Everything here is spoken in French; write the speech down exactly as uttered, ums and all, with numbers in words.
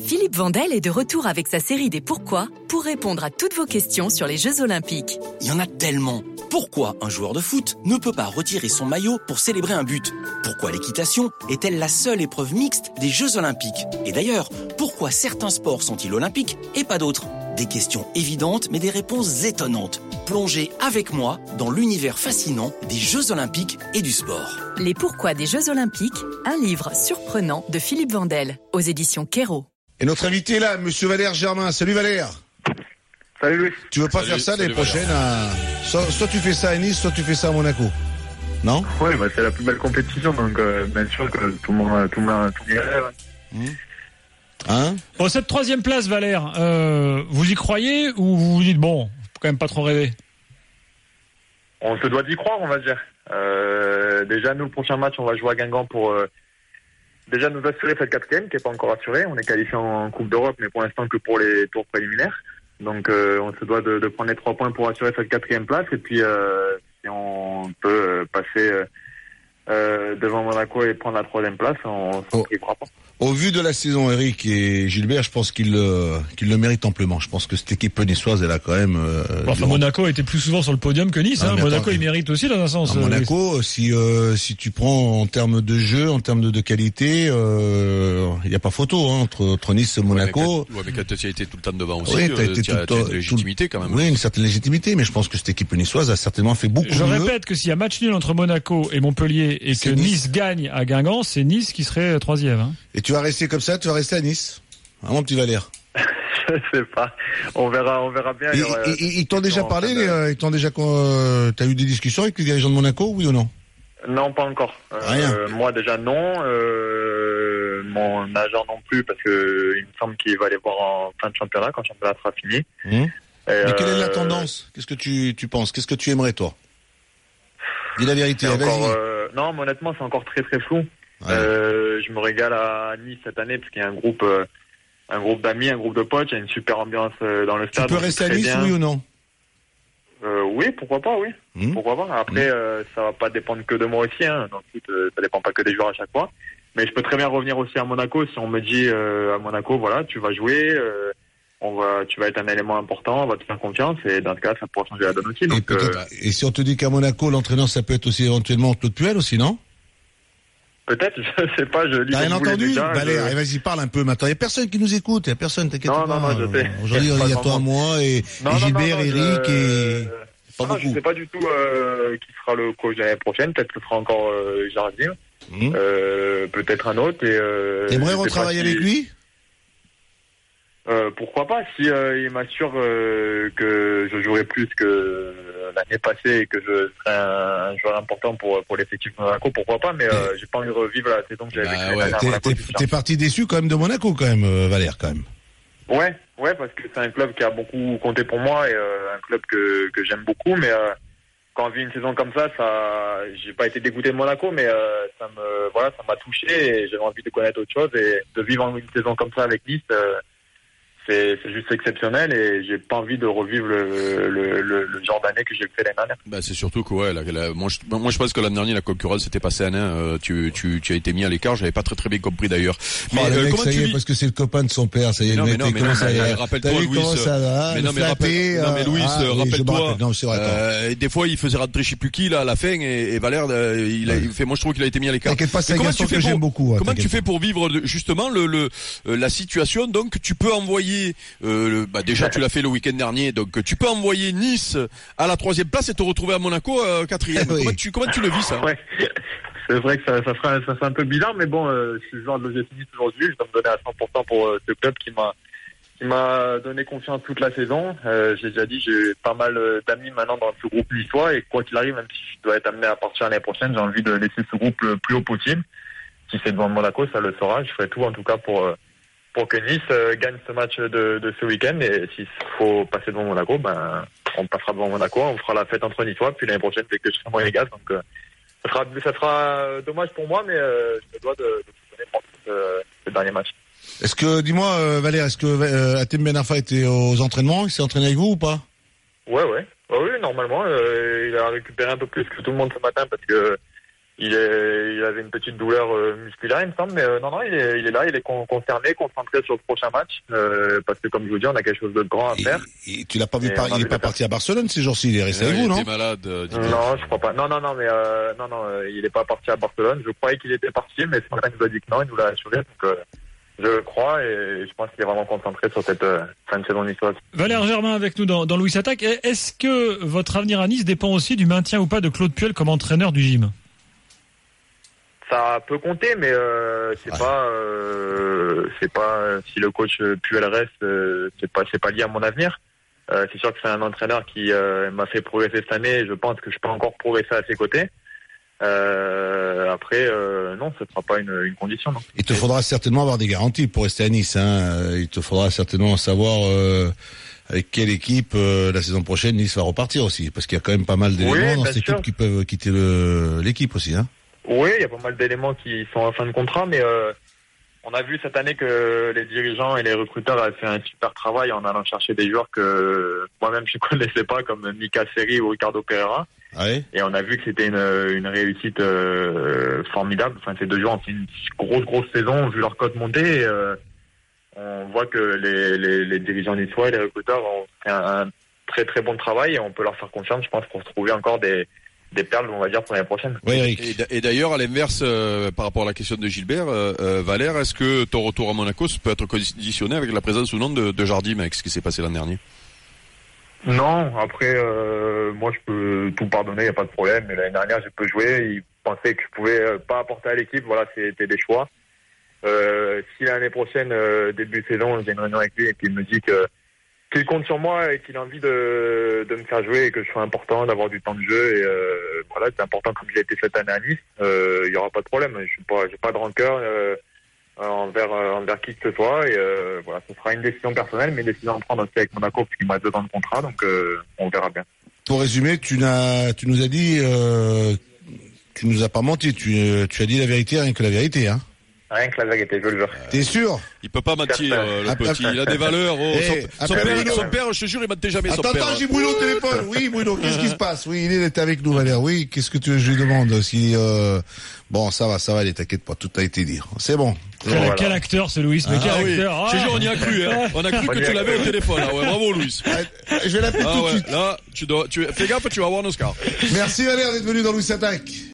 Philippe Vandel est de retour avec sa série des Pourquoi pour répondre à toutes vos questions sur les Jeux Olympiques. Il y en a tellement. Pourquoi un joueur de foot ne peut pas retirer son maillot pour célébrer un but? Pourquoi l'équitation est-elle la seule épreuve mixte des Jeux Olympiques? Et d'ailleurs, pourquoi certains sports sont-ils olympiques et pas d'autres? Des questions évidentes mais des réponses étonnantes. Plongez avec moi dans l'univers fascinant des Jeux Olympiques et du sport. Les Pourquoi des Jeux Olympiques, un livre surprenant de Philippe Vandel, aux éditions Kero. Et notre invité est là, monsieur Valère Germain. Salut Valère. Salut Louis. Tu veux pas salut, faire ça l'année salut, prochaine à... soit, soit tu fais ça à Nice, soit tu fais ça à Monaco. Non? Oui, bah, c'est la plus belle compétition, donc euh, bien sûr que tout le monde, tout le monde, tout le monde irait, ouais. Mmh. Hein? Bon, cette troisième place, Valère, euh, vous y croyez ou vous vous dites, bon, faut quand même pas trop rêver? On se doit d'y croire, on va dire. Euh, déjà, nous, le prochain match, on va jouer à Guingamp pour euh, déjà nous assurer cette quatrième, qui n'est pas encore assurée. On est qualifié en Coupe d'Europe, mais pour l'instant que pour les tours préliminaires. Donc, euh, on se doit de, de prendre les trois points pour assurer cette quatrième place. Et puis, euh, si on peut euh, passer euh, euh, devant Monaco et prendre la troisième place, on s'en privera pas. Au vu de la saison, Eric et Gilbert, je pense qu'ils euh, qu'ils le méritent amplement. Je pense que cette équipe niçoise, elle a quand même... Euh, bon, enfin, Monaco était plus souvent sur le podium que Nice. Ah, hein. Monaco, attends, il mérite aussi dans un sens. À Monaco, si euh, si tu prends en termes de jeu, en termes de, de qualité, il euh, n'y a pas photo hein, entre, entre Nice et Monaco. Ouais, mais quand tu as été tout le temps devant aussi, oui, tu as euh, été tout le temps... une légitimité quand même. Oui, une certaine légitimité, mais je pense que cette équipe niçoise a certainement fait beaucoup Je mieux. répète que s'il y a match nul entre Monaco et Montpellier et que nice. nice gagne à Guingamp, c'est Nice qui serait troisième. Hein. Et tu vas rester comme ça, tu vas rester à Nice, hein, mon petit Valère? Je sais pas. On verra, on verra bien. Et, aura... et, et, ils t'ont déjà parlé, euh, ils t'ont déjà, euh, t'as eu des discussions avec les dirigeants de Monaco, oui ou non? Non, pas encore. Rien. Euh, moi déjà non. Euh, mon agent non plus parce que il me semble qu'il va aller voir en fin de championnat quand le championnat sera fini. Mmh. Et Mais euh... quelle est la tendance? Qu'est-ce que tu, tu penses? Qu'est-ce que tu aimerais toi? Dis la vérité. Encore, vas-y. Euh, non, mais honnêtement, c'est encore très très flou. Ouais. Euh, je me régale à Nice cette année parce qu'il y a un groupe, euh, un groupe d'amis, un groupe de potes. Il y a une super ambiance euh, dans le stade. Tu peux rester à Nice, bien. oui ou non? Euh, oui, pourquoi pas, oui. Mmh. Pourquoi pas. Après, mmh. euh, ça va pas dépendre que de moi aussi. Hein. Donc, euh, ça dépend pas que des joueurs à chaque fois. Mais je peux très bien revenir aussi à Monaco si on me dit euh, à Monaco, voilà, tu vas jouer, euh, on va, tu vas être un élément important, on va te faire confiance. Et dans ce cas, ça pourra changer la donne aussi. Donc, et, euh, et si on te dit qu'à Monaco, l'entraîneur, ça peut être aussi éventuellement Claude Puel aussi, non? Peut-être, je sais pas, je lis. T'as rien entendu? Gars, Valère, je... vas-y, parle un peu maintenant. Il y a personne qui nous écoute, il y a personne, t'inquiète pas. Non, non, non, je sais. Aujourd'hui, il y a toi, moi et, non, et Gilbert, non, non, Eric je... et... Pas non, beaucoup. Je sais pas du tout euh, qui sera le coach l'année prochaine. Peut-être que ce sera encore euh, Jardim. Mmh. Euh, peut-être un autre. Et, euh, T'aimerais retravailler si... avec lui? Euh, pourquoi pas, si euh, il m'assure euh, que je jouerai plus que l'année passée et que je serai un, un joueur important pour pour l'effectif de Monaco, pourquoi pas, mais euh, j'ai pas envie de revivre la saison que j'avais bah, vécue. Ouais, t'es, t'es, t'es parti déçu quand même de Monaco quand même, euh, Valère, quand même. Ouais, ouais, parce que c'est un club qui a beaucoup compté pour moi et euh, un club que que j'aime beaucoup, mais euh, quand on vit une saison comme ça, ça, j'ai pas été dégoûté de Monaco, mais euh, ça me, voilà, ça m'a touché et j'avais envie de connaître autre chose et de vivre une saison comme ça avec Nice. Euh, C'est, c'est juste exceptionnel et j'ai pas envie de revivre le, le, le, le genre d'année que j'ai fait l'année dernière. Bah c'est surtout que ouais, la, la, moi, je, moi je pense que l'année dernière la concurrence s'était passée à Nain. Euh, tu, tu, tu as été mis à l'écart. J'avais pas très très bien compris d'ailleurs. Mais oh, euh, mec, comment ça tu y est, vis... parce que c'est le copain de son père. Ça y est, non, le mec. Mais non, mais non, ça mais y est. Rappelle-toi, Louis. Ça va, mais non, mais rappelle, non, mais Louis, ah, euh, rappelle-toi. Rappelle, non, c'est vrai, euh, des fois, il faisait rentrer je sais plus qui là à la fin et, et Valère, euh, il a, ouais. il fait. Moi, je trouve qu'il a été mis à l'écart. T'inquiète pas, c'est un garçon que j'aime beaucoup. Comment tu fais pour vivre justement le, le, la situation? Donc, tu peux envoyer. Bah déjà tu l'as fait le week-end dernier, donc tu peux envoyer Nice à la troisième place et te retrouver à Monaco euh, quatrième. Oui. Comment tu comment tu le vis ça? Ouais. C'est vrai que ça, ça ferait ça fait un peu bizarre, mais bon, euh, je suis le joueur de l'O G C Nice aujourd'hui, je dois me donner à cent pour cent pour euh, ce club qui m'a qui m'a donné confiance toute la saison. Euh, j'ai déjà dit, j'ai pas mal d'amis maintenant dans ce groupe niçois et quoi qu'il arrive, même si je dois être amené à partir l'année prochaine, j'ai envie de laisser ce groupe le plus haut possible. Si c'est devant Monaco, ça le sera. Je ferai tout en tout cas pour euh, pour que Nice euh, gagne ce match de, de ce week-end. Et s'il faut passer devant Monaco, ben, on passera devant Monaco, on fera la fête entre Niçois, puis l'année prochaine, c'est que je serai monégasque. Donc, euh, ça sera, ça sera dommage pour moi, mais euh, je me dois de, de tout donner pour euh, ce dernier match. Est-ce que, dis-moi, euh, Valère, est-ce que euh, Hatem Ben Arfa était aux entraînements? Il s'est entraîné avec vous ou pas? Ouais, ouais. Ouais, oui, normalement. Euh, il a récupéré un peu plus que tout le monde ce matin parce que il est, il avait une petite douleur euh, musculaire, il me semble, mais euh, non, non, il est, il est là, il est con- concerné, concentré sur le prochain match, euh, parce que comme je vous dis, on a quelque chose de grand à faire. Et, et tu l'as pas vu, Et par, on a il est vu pas le parti à Barcelone ces jours-ci, il est resté avec il vous, non? était malade. euh, Didier. Non, je crois pas. Non, non, non, mais euh, non, non, euh, il est pas parti à Barcelone. Je croyais qu'il était parti, mais ce matin, il nous a dit que non, il nous l'a assuré, donc euh, je le crois et je pense qu'il est vraiment concentré sur cette euh, fin de saison niçoise. Valère Germain avec nous dans, dans Louis Attaque. Est-ce que votre avenir à Nice dépend aussi du maintien ou pas de Claude Puel comme entraîneur du gym? Ça peut compter, mais euh, c'est Ouais. pas, euh, c'est pas si le coach Puel reste, euh, c'est pas, c'est pas lié à mon avenir. Euh, c'est sûr que c'est un entraîneur qui euh, m'a fait progresser cette année. Et je pense que je peux encore progresser à ses côtés. Euh, après, euh, non, ce sera pas une, une condition. Non. Il te faudra certainement avoir des garanties pour rester à Nice. Hein. Il te faudra certainement savoir euh, avec quelle équipe euh, la saison prochaine Nice va repartir aussi, parce qu'il y a quand même pas mal d'éléments Oui, dans bien cette sûr. équipe qui peuvent quitter le, l'équipe aussi. Hein. Oui, il y a pas mal d'éléments qui sont en fin de contrat, mais euh, on a vu cette année que les dirigeants et les recruteurs avaient fait un super travail en allant chercher des joueurs que moi-même je ne connaissais pas, comme Mika Seri ou Ricardo Pereira. Ah ouais. Et on a vu que c'était une, une réussite euh, formidable. Enfin, ces deux joueurs ont fait une grosse, grosse saison, ont vu leur cote monter. Et, euh, on voit que les, les, les dirigeants niçois et les recruteurs ont fait un, un très, très bon travail et on peut leur faire confiance, je pense, pour trouver encore des des perles, on va dire, pour l'année prochaine. Oui, Eric. Et, d- et d'ailleurs, à l'inverse, euh, par rapport à la question de Gilbert, euh, euh, Valère, est-ce que ton retour à Monaco peut être conditionné avec la présence ou non de, de Jardim, avec ce qui s'est passé l'an dernier? Non, après, euh, moi, je peux tout pardonner, il n'y a pas de problème. Mais l'année dernière, j'ai peu joué. Il pensait que je pouvais euh, pas apporter à l'équipe. Voilà, c'était des choix. Euh, si l'année prochaine, euh, début de saison, j'ai une réunion avec lui et qu'il me dit que qu'il compte sur moi et qu'il a envie de, de me faire jouer et que je sois important, d'avoir du temps de jeu. Et euh, voilà, c'est important comme j'ai été cette année à Nice. Euh, il n'y aura pas de problème. Je suis pas, j'ai pas de rancœur euh, envers euh, envers qui que ce soit. Et euh, voilà, ce sera une décision personnelle, mais une décision à prendre aussi avec Monaco puisqu'il m'a deux ans de contrat. Donc euh, on verra bien. Pour résumer, tu n'as, tu nous as dit, euh, tu nous as pas menti. Tu, euh, tu as dit la vérité, rien que la vérité, hein. Rien que la vérité, je le jure. T'es sûr? Il peut pas mentir, euh, le Ah, petit. Il a des valeurs. Oh, Eh, son, son appelle père, Bruno. son père, je te jure, il mentait jamais, son Attends, père. attends, j'ai Bruno au téléphone. Oui, Bruno, qu'est-ce qui se passe? Oui, il est avec nous, Valère. Oui, qu'est-ce que tu veux, je lui demande si, euh, bon, ça va, ça va, allez, t'inquiète pas, tout a été dit. C'est bon. Quel, Voilà. quel acteur ce Louis, mais Ah, quel Ah oui, acteur. je te jure, on y a cru, hein. On a cru que tu l'avais au téléphone, là. Ouais, bravo, Louis. Euh, Je vais l'appeler Ah tout de ouais, suite. là, tu dois, tu, fais gaffe, tu vas avoir un Oscar. Merci Valère d'être venu dans Louis Attaque.